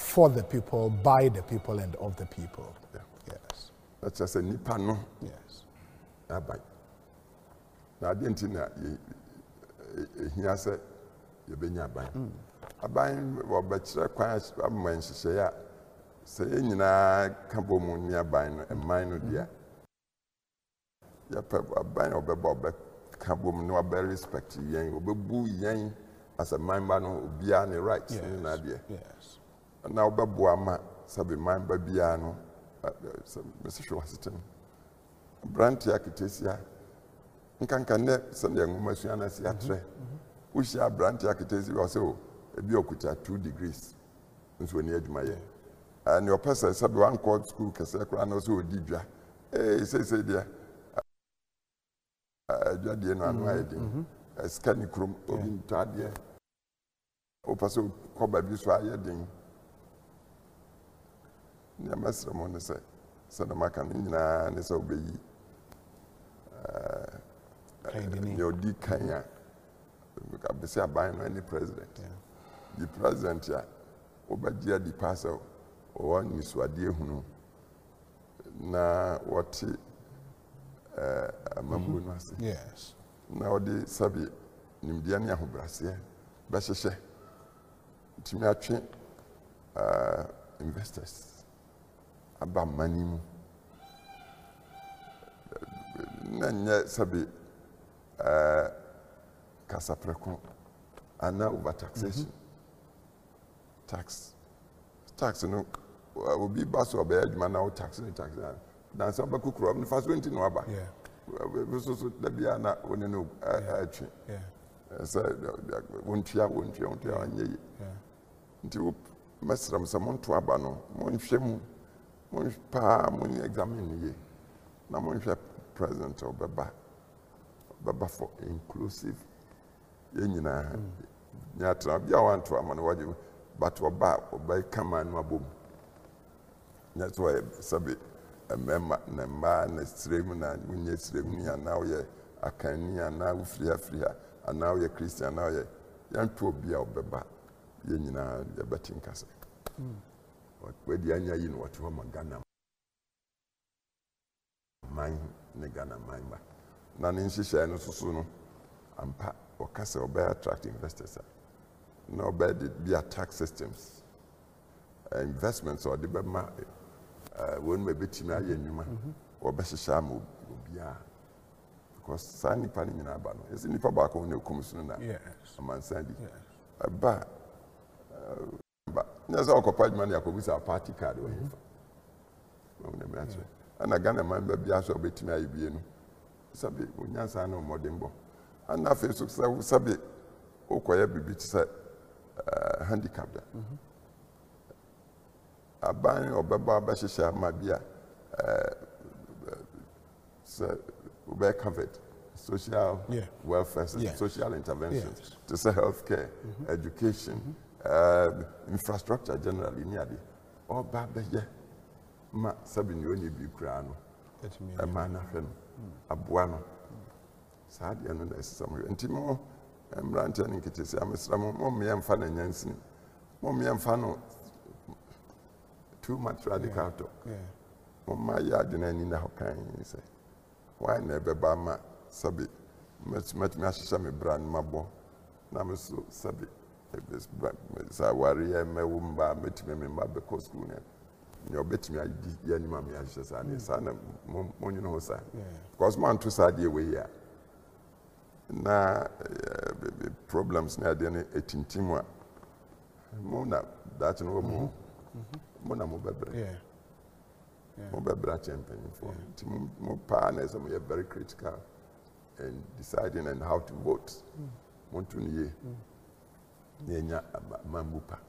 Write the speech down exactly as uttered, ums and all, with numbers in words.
for the people, by the people, and of the people. Yeah. Yes. That's just a nipano. Yes. Abai. Now, I didn't know he said, you been abai. Abai, or better, quite a man, she say, saying, I can't go nearby and mine, dear. Ya abai or bebo can't go no bear respect yang, or boo yang as a mind man who be any rights in idea. Yes. And now Babuama, Sabi mind babiano, Mister Washington. Branty Akitesia. Nkan kane send young Masiana Siatre. We shall branch architects also a biokuta two degrees. That's when you my year. And your person said one called school Casacran also did ya. Eh, say, say, dear. Jadian and riding a scanny crum of Tadia. Opaso Coba Biswa ding. Near Master Mona said, Sanamakan and is obey. Your D. Kenya. I say buying any president. The president, yeah, Obadia di Paso, or one is what dear who na what a mambu was. Yes. Now the Sabi Nimdiania who Brasia, Bashe, Timachi investors about money. Nanya Sabi Casa Precon. And now over taxation. Mm-hmm. Tax. Tax, you know, will be bus or bed, man, now tax and tax. Now, some cook rob, the first winter, no, about. Yeah. We so the Biana, when you know, yeah. So, won't you, won't you, won't you, yeah. Until Master someone to Abano, one shame, one pa, one examine ye. Now, one president or Baba. Baba for inclusive. Yenina nyatra bia want to amana waje but oba oba kama no abom that's why sabi emema na ma na stremu na munye stremu ni ana ye akani ana ufria fria ana ye Christian ana ye yanto obia obeba yenyina ye betinkase mm we di anya yi no wato ma Ghana man ne Ghana man ba na ne nhihye no susu no ampa or Casa or attract investors. No bad be a tax systems. Uh, investments or the Bema when we bet in a yenuma or Besham Bia. Because Sani Panning in Abano is in the tobacco when you come soon. Yes, a man Sandy. A bar. But there's all occupied money. I could use a party card. And I got a man baby as a bit in a Ibian. Sabi, when Yansano Modembo. And now, face of Sabi, Okoya be said, handicapped. A buying or Baba Bashisha Mabia, we're covered social yeah. welfare, yes. social interventions, yes. to say healthcare, mm-hmm. education, mm-hmm. uh, infrastructure generally, nearly. All Baba, yeah, Ma Sabin, you only be crown, a man of him, a buano. Sad and necessary. And Timo, I'm ranting in Kitty, I'm a slam, Mommy and Fan and Yansin. Mommy and Fano, too much radical talk. Mamma yard in the Hokkien, you say. Why never Bama, Sabi, much much Mashami brand Mabo, Namasu Sabi, I worry, I'm a woman, met me in Mabako school. You bet me, I did Yanimami, I just said, son, Monuno, sir. Because man to sad away here. Na uh, problems na de eighteen timwa mo na that no mo mo na mo bebre yeah mo bebre champion for tim mo pa na so mo very critical in deciding and how to vote mo tun ye nyanya mambupa